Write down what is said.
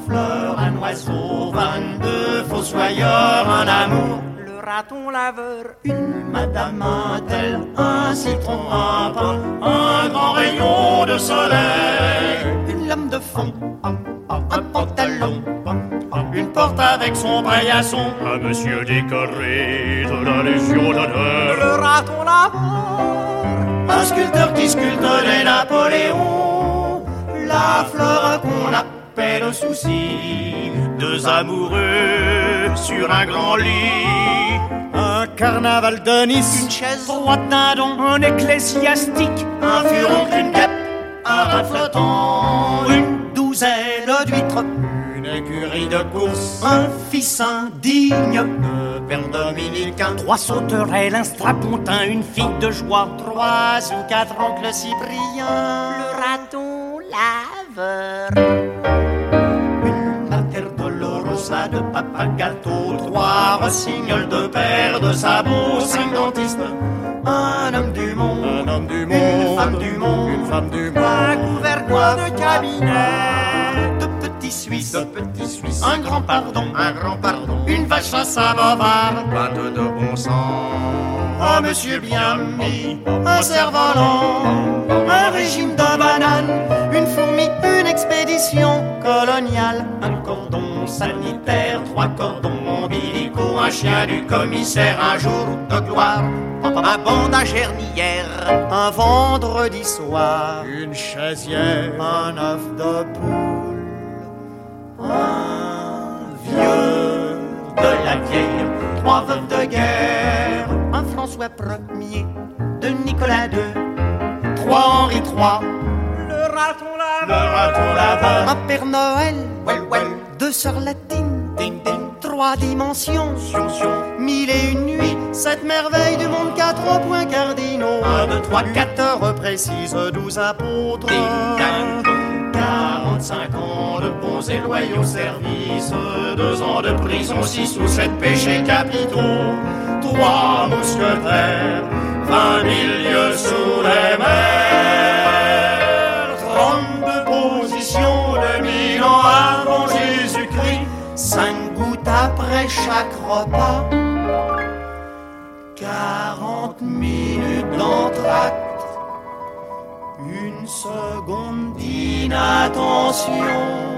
fleur, un oiseau, 22 fossoyeurs, un amour, le raton laveur, une madame, un tel, un citron, un pain, un grand rayon de soleil, une lame de fond, un pantalon, une porte avec son paillasson, un monsieur décoré de la Légion d'honneur, le raton laveur, un sculpteur qui sculpte les Napoléons, la fleur qu'on appelle souci, deux amoureux sur un grand lit, un carnaval de Nice, une chaise droite d'un don, un ecclésiastique, un furon, une guêpe, un rat flottant, une douzaine d'huîtres, une écurie de course, un fils indigne de père dominicain, trois sauterelles, un strapontin, une fille de joie, trois ou quatre oncles Cypriens, le raton laveur, une mater dolorosa de papa gâteau, trois rossignols de père de sabots, cinq dentistes, un homme du monde, une femme du monde, un gouvernement de cabinet, de petits Suisses, un grand pardon, une vache à sa bavarde, 22 bon sang, un monsieur bien mis, un cerf-volant, un régime de bananes, une fourmi, une expédition coloniale, un cordon sanitaire, trois cordons ombilicaux, un chien du commissaire, un jour de gloire, un bandage hernière, un vendredi soir, une chaisière, un œuf de poule, un vieux de la vieille, trois veuves de guerre, un François Ier, de Nicolas II, trois Henri III, le raton laveur, un Père Noël, deux sœurs latines, trois dimensions, mille et une nuits, sept merveilles du monde, quatre points cardinaux, un, deux, trois, quatre heures précises, 12 apôtres, 45 ans de bons et loyaux services, 2 ans de prison, 6 ou 7 péchés capitaux, 3 mousquetaires, 20 000 lieues sous les mers, 32 positions de 1000 ans avant Jésus-Christ, 5 gouttes après chaque repas, 40 minutes d'entracte, une seconde d'inattention.